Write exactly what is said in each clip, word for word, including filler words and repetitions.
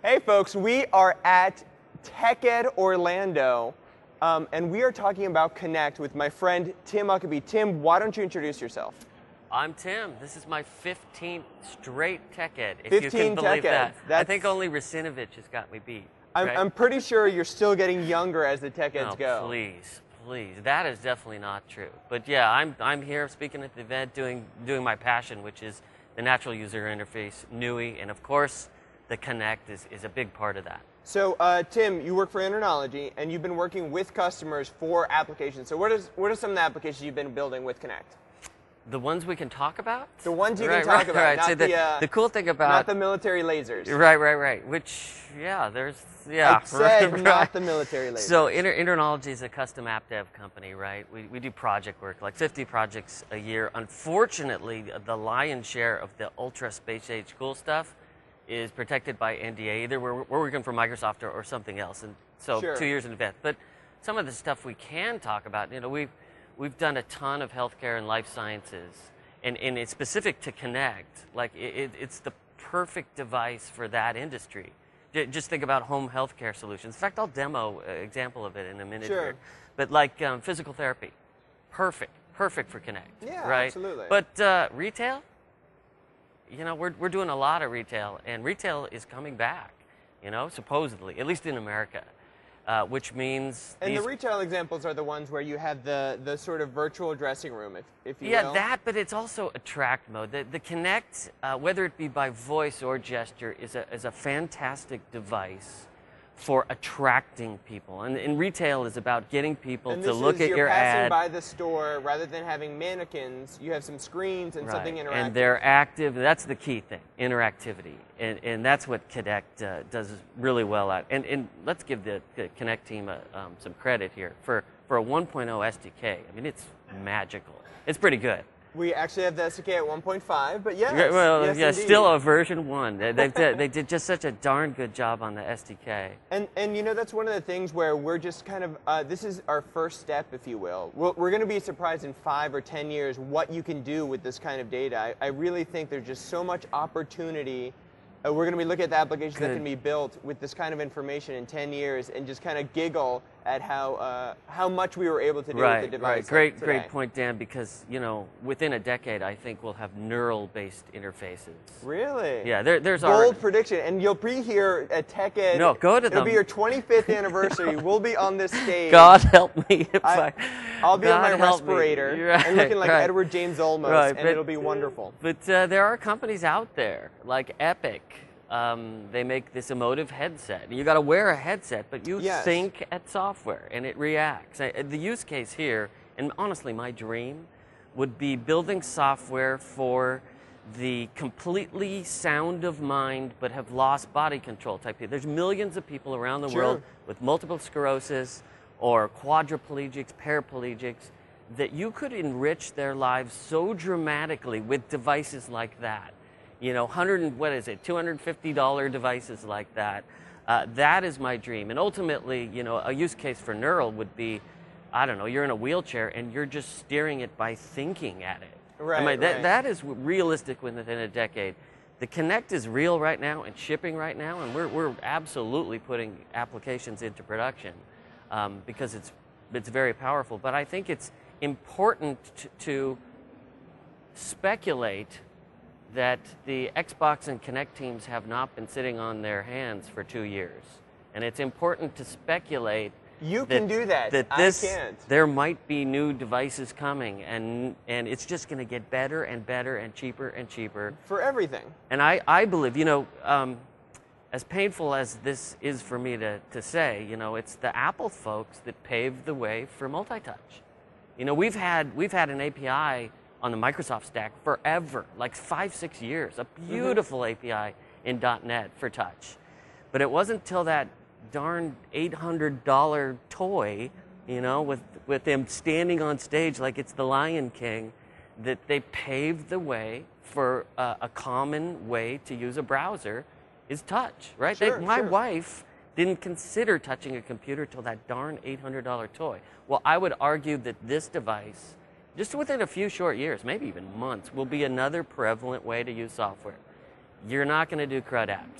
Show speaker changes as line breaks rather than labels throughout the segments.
Hey folks, we are at TechEd Orlando, um, and we are talking about Connect with my friend Tim Huckabee. Tim, why don't you introduce yourself?
I'm Tim. This is my fifteenth straight TechEd, if you
fifteen
can believe that.
TechEds.
I think only Racinovich has got me beat.
I'm,
right?
I'm pretty sure you're still getting younger as the TechEds
no,
go.
please, please. That is definitely not true. But yeah, I'm, I'm here speaking at the event, doing, doing my passion, which is the natural user interface, N U I, and of course, the Connect is, is a big part of that.
So, uh, Tim, you work for Internology, and you've been working with customers for applications. So what, is, what are some of the applications you've been building with Connect?
The ones we can talk about?
The ones you
right,
can talk
right,
about,
right.
not
so
the,
the,
uh,
the cool thing about...
Not the military lasers.
Right, right, right. Which, yeah, there's... Yeah,
I said
right.
not the military lasers.
So Inter Internology is a custom app dev company, right? We, we do project work, like fifty projects a year. Unfortunately, the lion's share of the ultra space age cool stuff is protected by N D A. Either we're, we're working for Microsoft or, or something else, and so
Sure.
two years in advance. But some of the stuff we can talk about, you know, we've, we've done a ton of healthcare and life sciences, and, and it's specific to Connect. Like, it, it, it's the perfect device for that industry. Just think about home healthcare solutions. In fact, I'll demo an example of it in a minute
Sure.
here. But like um, physical therapy, perfect, perfect for Connect.
Yeah,
right?
absolutely.
But uh, retail, you know, we're, we're doing a lot of retail, and retail is coming back, you know, supposedly, at least in America. Uh, which means
and
these,
the retail examples are the ones where you have the the sort of virtual dressing room, if, if you
yeah,
will.
that, but it's also attract mode. The, the Connect, uh, whether it be by voice or gesture, is a, is a fantastic device for attracting people. And, and retail is about getting people
and
to
this
look
is,
at
you're
your
passing
ad.
by the store, rather than having mannequins, you have some screens and
Right.
something interactive.
And they're active. That's the key thing, interactivity. And, and that's what Connect uh, does really well at. And, and let's give the, the Connect team a, um, some credit here. For, for a one point oh S D K, I mean, it's magical. It's pretty good.
We actually have the S D K at one point five, but yes,
Yeah, well,
yes,
yeah,
indeed.
still a version one. They, they, did, they did just such a darn good job on the S D K.
And, and you know, that's one of the things where we're just kind of, uh, this is our first step, if you will. We're, we're going to be surprised in five or ten years what you can do with this kind of data. I, I really think there's just so much opportunity. Uh, we're going to be looking at the applications
Good.
that can be built with this kind of information in ten years and just kind of giggle at how, uh, how much we were able to do
Right,
with the device.
right. Great,
today.
great point, Dan, because, you know, within a decade, I think we'll have neural-based interfaces.
Really?
Yeah, there, there's
Bold
already...
prediction, and you'll be here at TechEd.
No, go to
It'll
them.
be your twenty-fifth anniversary. We'll be on this stage.
God help me if
I,
I...
I'll be on
God
my
help me.
respirator
Right,
and looking like
right.
Edward James Olmos,
Right,
and
but-
it'll be wonderful.
But uh, there are companies out there, like Epic. Um, they make this emotive headset. You got to wear a headset, but you
Yes.
think at software, and it reacts. Uh, The use case here, and honestly, my dream would be building software for the completely sound of mind but have lost body control type people. There's millions of people around the
Sure.
world with multiple sclerosis or quadriplegics, paraplegics, that you could enrich their lives so dramatically with devices like that. You know, one hundred, what is it, two hundred fifty dollar devices like that. Uh, that is my dream. And ultimately, you know, a use case for Neural would be, I don't know, you're in a wheelchair and you're just steering it by thinking at it.
Right,
I mean, that,
right.
that is realistic within a decade. The Connect is real right now and shipping right now, and we're, we're absolutely putting applications into production um, because it's, it's very powerful. But I think it's important to, to speculate that the Xbox and Connect teams have not been sitting on their hands for two years. And it's important to speculate
You
that,
can do that.
that
I
this,
can't.
there might be new devices coming, and, and it's just going to get better and better and cheaper and cheaper.
For everything.
And I, I believe, you know, um, as painful as this is for me to, to say, you know, it's the Apple folks that paved the way for multi-touch. You know, we've had, we've had an A P I on the Microsoft stack forever, like five, six years, a beautiful mm-hmm. A P I in .NET for touch. But it wasn't until that darn eight hundred dollar toy, you know, with, with them standing on stage like it's the Lion King, that they paved the way for uh, a common way to use a browser is touch, right?
Sure,
they, my
sure.
wife didn't consider touching a computer till that darn eight hundred dollar toy. Well, I would argue that this device, just within a few short years, maybe even months, will be another prevalent way to use software. You're not going to do CRUD apps.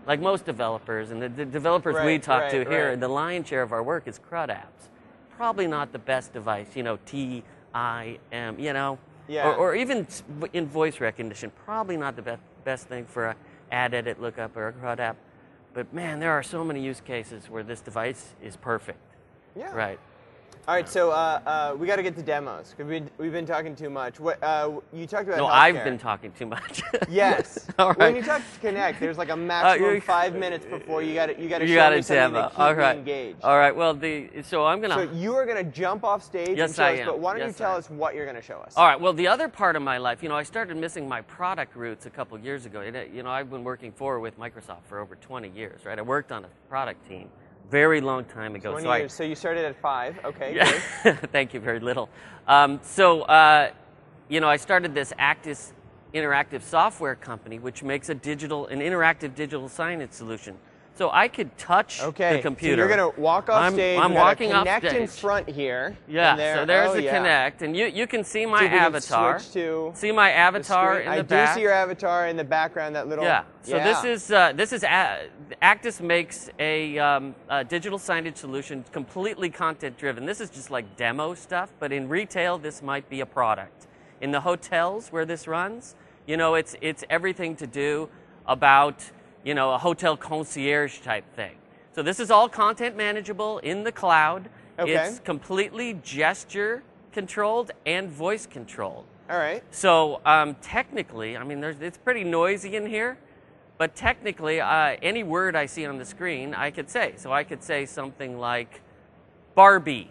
like most developers, and the, the developers
Right,
we talk
right,
to here,
right.
the lion's share of our work is CRUD apps. Probably not the best device, you know, T I M, you know,
Yeah.
or, or even s- in voice recognition, probably not the best best thing for a ad edit lookup or a CRUD app. But man, there are so many use cases where this device is perfect.
Yeah.
Right.
All right, so uh, uh, we got to get to demos because we, we've been talking too much. What uh, you talked about?
No,
healthcare.
I've been talking too much.
Yes.
All right.
When you talk to Connect, there's like a maximum
you're-
five minutes before you got to you got to
You
show
got
me
a
something
demo.
to keep
All
me
right.
engaged.
All right. Well, the so I'm gonna.
So you are going to jump off stage
Yes,
and show
I
us,
am.
but why don't
Yes,
you tell
I am.
us what you're going to show us?
All right. Well, the other part of my life, you know, I started missing my product roots a couple years ago. And, uh, You know, I've been working for with Microsoft for over twenty years, right? I worked on a product team very long time ago.
twenty
so I,
years. So you started at five. Okay.
Yeah.
Good.
Thank you, very little. Um, so, uh, you know, I started this Actis interactive software company, which makes a digital, an interactive digital signage solution. So I could touch
Okay.
the computer.
So you're going to walk off
I'm-
stage.
I'm
we got a
walking off
Connect in
stage.
front here.
Yeah,
and there.
so there's
oh,
the
yeah.
Connect, and you, you can see my
So we can
avatar.
switch to
see my
the
avatar
screen.
in the
I
back.
do see your avatar in the background. That little.
Yeah. So
yeah.
this is uh, this is a- Actis makes a, um, a digital signage solution completely content driven. This is just like demo stuff, but in retail this might be a product. In the hotels where this runs, you know, it's it's everything to do about, you know, a hotel concierge type thing. So this is all content manageable in the cloud.
Okay.
It's completely gesture controlled and voice controlled.
All right.
So um, technically, I mean, there's, it's pretty noisy in here, but technically, uh, any word I see on the screen, I could say. So I could say something like Barbie,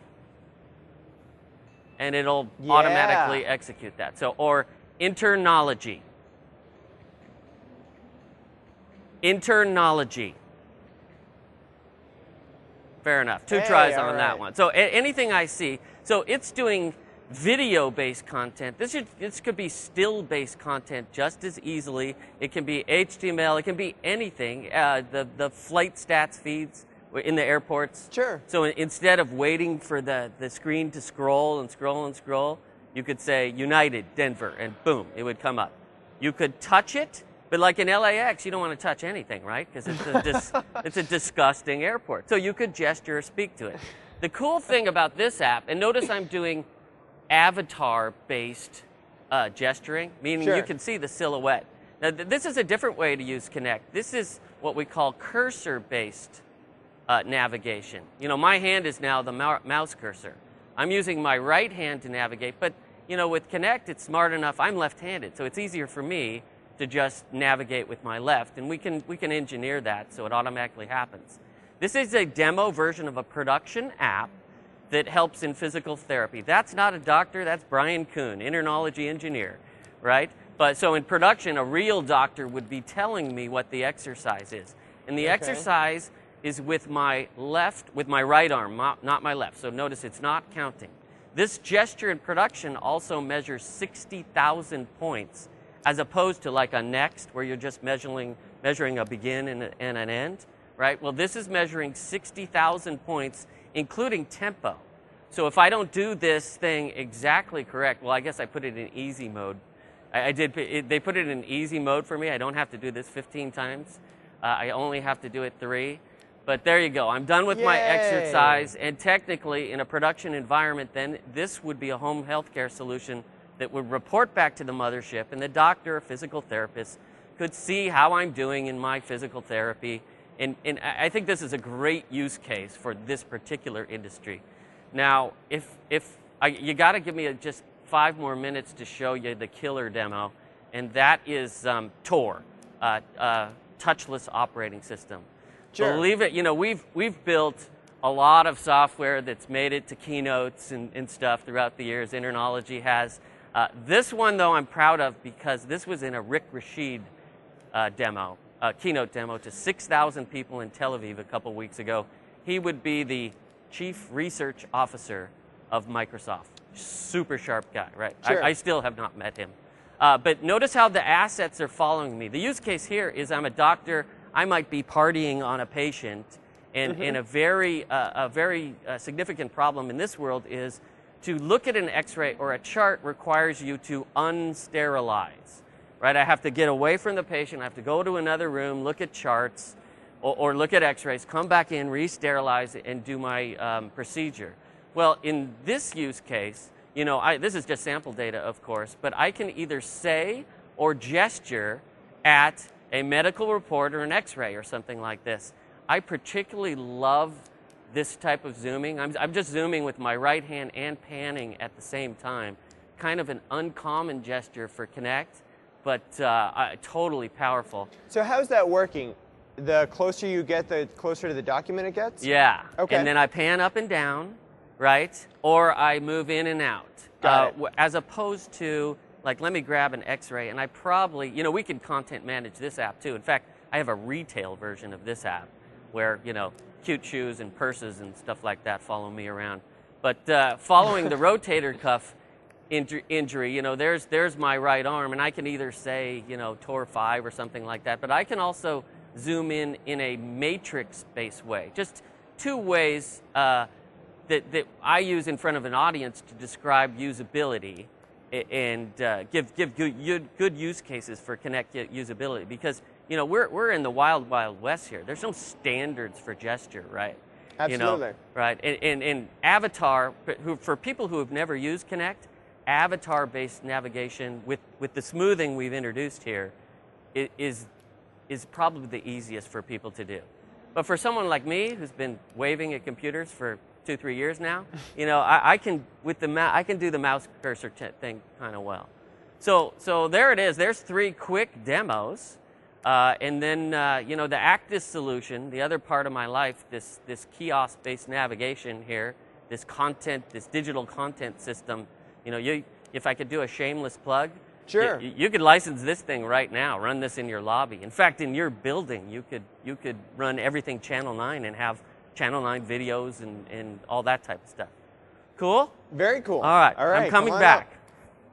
and it'll
Yeah.
automatically execute that. So, or internology. Internology. Fair enough. Two
Hey,
tries
all
on that
right.
one. So a- anything I see, so it's doing video-based content. This should, this could be still-based content just as easily. It can be H T M L. It can be anything. Uh, the the flight stats feeds in the airports.
Sure.
So in- instead of waiting for the the screen to scroll and scroll and scroll, you could say United Denver, and boom, it would come up. You could touch it. But like in L A X, you don't want to touch anything, right? Because it's, a dis- it's a disgusting airport. So you could gesture or speak to it. The cool thing about this app, and notice I'm doing avatar-based uh, gesturing, meaning
Sure.
you can see the silhouette. Now, th- this is a different way to use Connect. This is what we call cursor-based uh, navigation. You know, my hand is now the mou- mouse cursor. I'm using my right hand to navigate, but you know, with Connect, it's smart enough. I'm left-handed, so it's easier for me to just navigate with my left, and we can we can engineer that so it automatically happens. This is a demo version of a production app that helps in physical therapy. That's not a doctor, that's Brian Kuhn, internology engineer, right? But so in production, a real doctor would be telling me what the exercise is. And the
Okay.
exercise is with my left, with my right arm, mo- not my left. So notice it's not counting. This gesture in production also measures sixty thousand points, as opposed to like a next where you're just measuring measuring a begin and, a, and an end, right? Well, this is measuring sixty thousand points, including tempo. So if I don't do this thing exactly correct, well, I guess I put it in easy mode. I, I did. It, they put it in easy mode for me. I don't have to do this fifteen times. Uh, I only have to do it three. But there you go. I'm done with my
Yay.
exercise. And technically, in a production environment, then this would be a home healthcare solution that would report back to the mothership, and the doctor or physical therapist could see how I'm doing in my physical therapy. And, and I I think this is a great use case for this particular industry. Now, if, if I, you got to give me a, just five more minutes to show you the killer demo, and that is um, Tor, uh, uh, touchless operating system.
Sure.
Believe it, you know, we've we've built a lot of software that's made it to keynotes and, and stuff throughout the years. Internology has. Uh, this one, though, I'm proud of because this was in a Rick Rashid uh, demo, uh, keynote demo to six thousand people in Tel Aviv a couple weeks ago. He would be the chief research officer of Microsoft. Super sharp guy, right?
Sure.
I, I still have not met him. Uh, but notice how the assets are following me. The use case here is I'm a doctor. I might be partying on a patient, and,
Mm-hmm.
and a very, uh, a very uh, significant problem in this world is to look at an X-ray or a chart requires you to unsterilize, right? I have to get away from the patient. I have to go to another room, look at charts, or, or look at x-rays, come back in, re-sterilize it, and do my um, procedure. Well, in this use case, you know, I, this is just sample data, of course, but I can either say or gesture at a medical report or an x-ray or something like this. I particularly love this type of zooming. I'm, I'm just zooming with my right hand and panning at the same time. Kind of an uncommon gesture for Kinect, but uh, uh, totally powerful.
So how's that working? The closer you get, the closer to the document it gets?
Yeah.
Okay.
And then I pan up and down, right? Or I move in and out.
Got
uh,
it.
As opposed to, like, let me grab an x-ray, and I probably, you know, we can content manage this app too. In fact, I have a retail version of this app where, you know, cute shoes and purses and stuff like that follow me around. But uh, following the rotator cuff inju injury, you know, there's, there's my right arm, and I can either say, you know, T O R five or something like that, but I can also zoom in in a matrix-based way. Just two ways uh, that, that I use in front of an audience to describe usability and uh, give, give good, good use cases for Kinect usability. Because, you know, we're, we're in the wild, wild west here. There's no standards for gesture, right?
Absolutely.
You know, right. And, and, and Avatar, who, for people who have never used Kinect, Avatar-based navigation with, with the smoothing we've introduced here is, is probably the easiest for people to do. But for someone like me, who's been waving at computers for two, three years now, you know, I, I can with the I can do the mouse cursor thing kind of well. So, so there it is. There's three quick demos, uh, and then uh, you know, the Actus solution, the other part of my life, this this kiosk-based navigation here, this content, this digital content system. You know, you if I could do a shameless plug.
Sure.
You, you could license this thing right now, run this in your lobby. In fact, in your building, you could you could run everything Channel nine and have Channel nine videos and, and all that type of stuff. Cool?
Very cool.
All right,
All right,
I'm coming
come on
back.
up.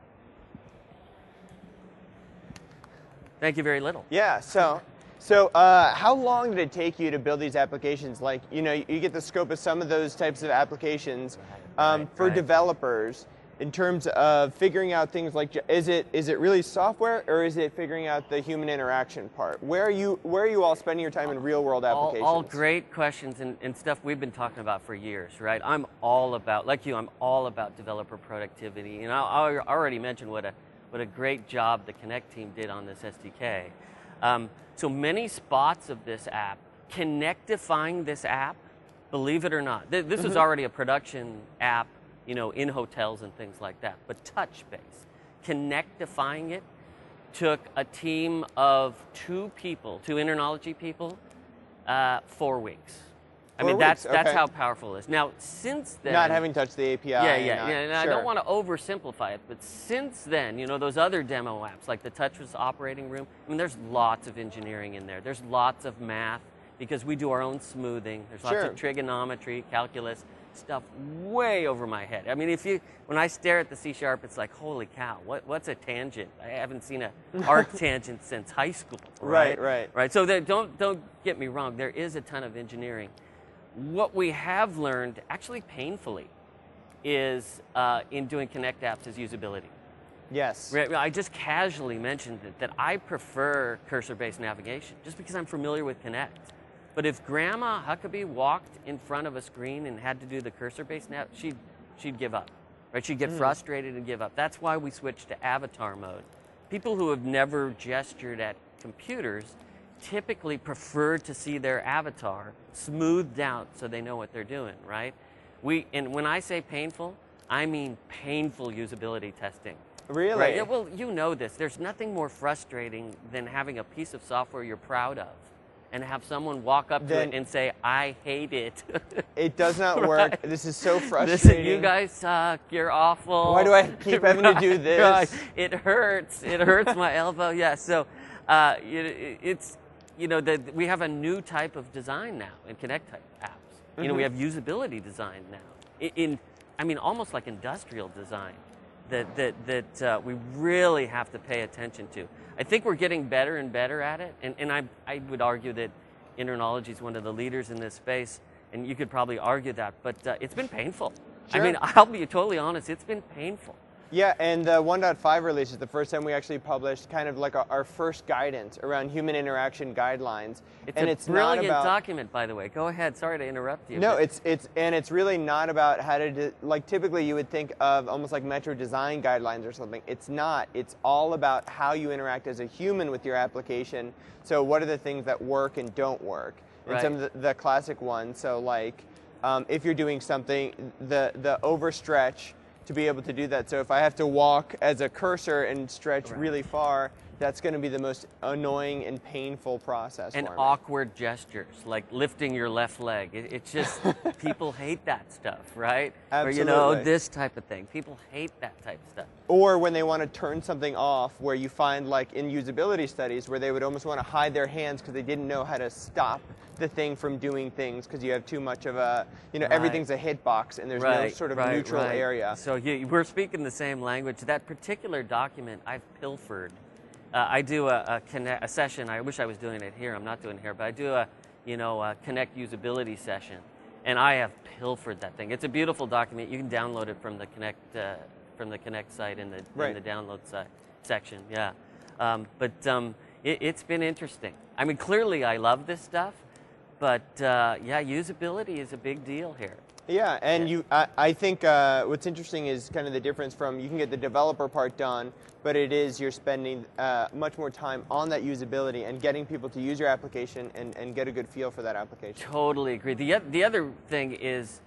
Thank you very little.
Yeah, so so uh, how long did it take you to build these applications? Like, you know, you get the scope of some of those types of applications um,
right,
for
right.
developers. In terms of figuring out things like, is it is it really software, or is it figuring out the human interaction part? Where are you where are you all spending your time in real world applications?
All, all great questions and, and stuff we've been talking about for years, right? I'm all about, like you, I'm all about developer productivity. And I, I already mentioned what a what a great job the Kinect team did on this S D K. Um, so many spots of this app, Kinectifying this app, believe it or not, th this is already a production app, you know, in hotels and things like that. But touch-based, Kinectifying it took a team of two people, two internology people, uh, four weeks. I
Four
mean, that's
weeks,
that's
okay.
how powerful it is. Now, since then,
Not having touched the A P I.
yeah, yeah,
not,
yeah. And I
sure.
don't want to oversimplify it, but since then, you know, those other demo apps like the Touchless Operating Room. I mean, there's lots of engineering in there. There's lots of math because we do our own smoothing. There's lots
Sure.
of trigonometry, calculus. Stuff way over my head. I mean, if you, when I stare at the C Sharp, it's like, holy cow, what, what's a tangent? I haven't seen a arc tangent since high school. Right,
Right, right.
right. So there, don't don't get me wrong. There is a ton of engineering. What we have learned, actually painfully, is uh, in doing Kinect apps is usability.
Yes.
Right, I just casually mentioned it, that I prefer cursor-based navigation just because I'm familiar with Kinect. But if Grandma Huckabee walked in front of a screen and had to do the cursor-based nav, she'd, she'd give up. Right? She'd get mm. frustrated and give up. That's why we switched to avatar mode. People who have never gestured at computers typically prefer to see their avatar smoothed out so they know what they're doing, right? We, and when I say painful, I mean painful usability testing.
Really?
Right? Yeah, well, you know this. There's nothing more frustrating than having a piece of software you're proud of and have someone walk up
then,
to it and say, I hate it.
It does not work. Right? This is so frustrating.
Listen, you guys suck. You're awful.
Why do I keep having
right,
to do this?
Right. It hurts. It hurts my elbow. Yeah, so uh, it, it's, you know, the, we have a new type of design now in Kinect type apps. You mm-hmm. know, we have usability design now. In, in, I mean, almost like industrial design that, that, that uh, we really have to pay attention to. I think we're getting better and better at it, and, and I, I would argue that Internology is one of the leaders in this space, and you could probably argue that, but uh, it's been painful.
Sure.
I mean, I'll be totally honest, it's been painful.
Yeah, and the one point five release is the first time we actually published kind of like a, our first guidance around human interaction guidelines.
It's
and
a
it's
brilliant
not about,
document, by the way. Go ahead. Sorry to interrupt you.
No,
but-
it's it's and it's really not about how to de- like typically you would think of almost like Metro design guidelines or something. It's not. It's all about how you interact as a human with your application. So what are the things that work and don't work? And
Right.
some of the, the classic ones. So like um, if you're doing something, the the overstretch to be able to do that. So if I have to walk as a cursor and stretch
Right.
really far, that's going to be the most annoying and painful process
and
for me.
awkward gestures, like lifting your left leg. It, it's just, people hate that stuff, right? Or, you know,
Absolutely.
this type of thing. People hate that type of stuff.
Or when they want to turn something off, where you find like in usability studies where they would almost want to hide their hands because they didn't know how to stop the thing from doing things because you have too much of a, you know,
Right.
everything's a hitbox and there's no
Right,
sort of
right,
neutral
right.
area.
So you, we're speaking the same language. That particular document I've pilfered. Uh, I do a, a, connect, a session. I wish I was doing it here. I'm not doing it here, but I do a, you know, a Connect usability session, and I have pilfered that thing. It's a beautiful document. You can download it from the Connect uh, from the Connect site in the
Right.
in the download site section. Yeah, um, but um, it, it's been interesting. I mean, clearly I love this stuff, but uh, yeah, usability is a big deal here.
Yeah, and
Yeah.
you, I, I think uh, what's interesting is kind of the difference from you can get the developer part done, but it is you're spending uh, much more time on that usability and getting people to use your application and, and get a good feel for that application.
Totally agree. The, oth- the other thing is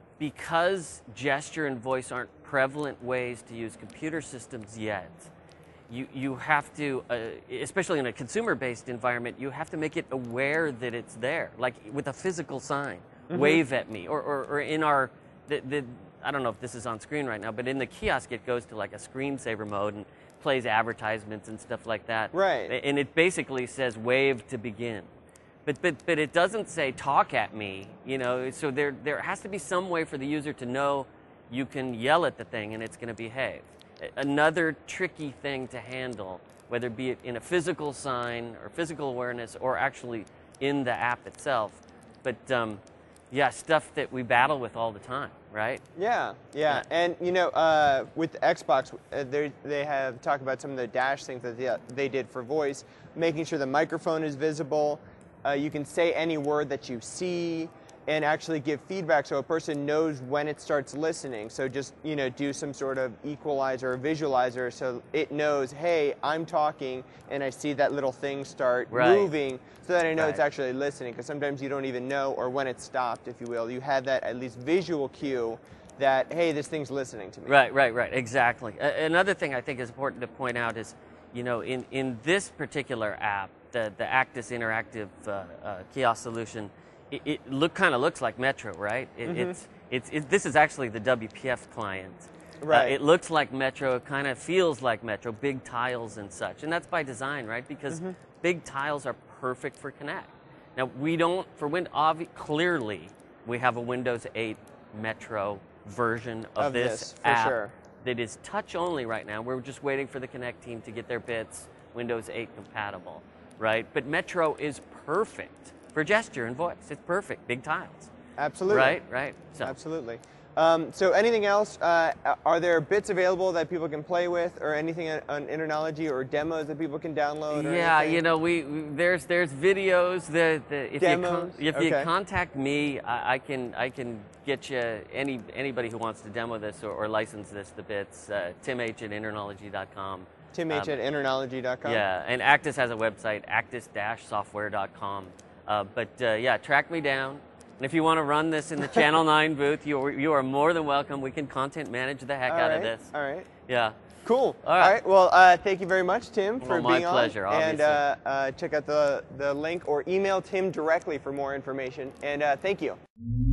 because gesture and voice aren't prevalent ways to use computer systems yet, you, you have to, uh, especially in a consumer-based environment, you have to make it aware that it's there, like with a physical sign.
Mm-hmm.
Wave at me, or, or, or in our, the, the, I don't know if this is on screen right now, but in the kiosk it goes to like a screensaver mode and plays advertisements and stuff like that.
Right.
And it basically says wave to begin. But, but, but it doesn't say talk at me, you know, so there, there has to be some way for the user to know you can yell at the thing and it's going to behave. Another tricky thing to handle, whether be it in a physical sign or physical awareness or actually in the app itself. But um, yeah, stuff that we battle with all the time, right?
Yeah, yeah,
Yeah.
and you know, uh, with the Xbox, uh, they they have talked about some of the dash things that they, they did for voice, making sure the microphone is visible. Uh, you can say any word that you see, and actually give feedback so a person knows when it starts listening. So just you know, do some sort of equalizer or visualizer so it knows, hey, I'm talking, and I see that little thing start
Right.
moving, so that I know it's
Right.
actually listening. Because sometimes you don't even know, or when it stopped, if you will, you had that at least visual cue that, hey, this thing's listening to me.
Right, right, right, exactly. A- another thing I think is important to point out is, you know, in, in this particular app, the, the Actus Interactive uh, uh, kiosk solution, it, it look kind of looks like Metro, right? It,
Mm-hmm.
It's, it's, it, this is actually the W P F client.
Right.
Uh, it looks like Metro, it kind of feels like Metro, big tiles and such. And that's by design, right? Because
Mm-hmm.
big tiles are perfect for Connect. Now, we don't, for Win, obvi- clearly, we have a Windows eight Metro version of,
Of
this,
this, for
app
sure.
that is touch only right now. We're just waiting for the Connect team to get their bits Windows eight compatible, right? But Metro is perfect for gesture and voice. It's perfect, big tiles.
Absolutely.
Right, right. So,
Absolutely. Um, so anything else? Uh, are there bits available that people can play with, or anything on, on Internology, or demos that people can download? Or
yeah,
anything?
you know, we, we there's there's videos that, that if
Demos?
you con- if you
Okay.
contact me, I, I can I can get you any anybody who wants to demo this or, or license this the bits. Uh, Tim H at internology dot com.
Tim H
Um,
at internology dot com.
Yeah, and Actus has a website, actus dash software dot com. Uh, but uh, yeah, track me down. And if you want to run this in the Channel nine booth, you are, you are more than welcome. We can content manage the heck
All
out
right.
of this.
All right.
Yeah.
Cool.
All right.
Well, uh, thank you very much, Tim, for
Well, my
being
pleasure,
on. And
obviously.
uh, uh, check out the, the link or email Tim directly for more information. And uh, thank you.